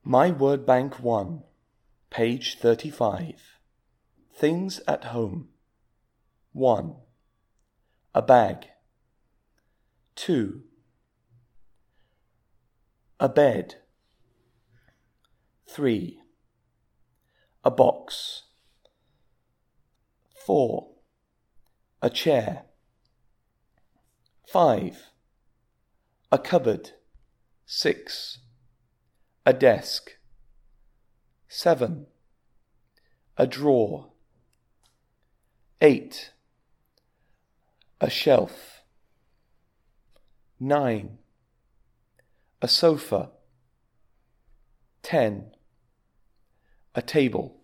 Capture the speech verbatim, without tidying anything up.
My Word Bank one, page thirty-five. Things at home. one. A bag. two. A bed. three. A box. four. A chair. five. A cupboard. six. A desk. seven. A drawer. eight. A shelf. nine. A sofa. ten. A table.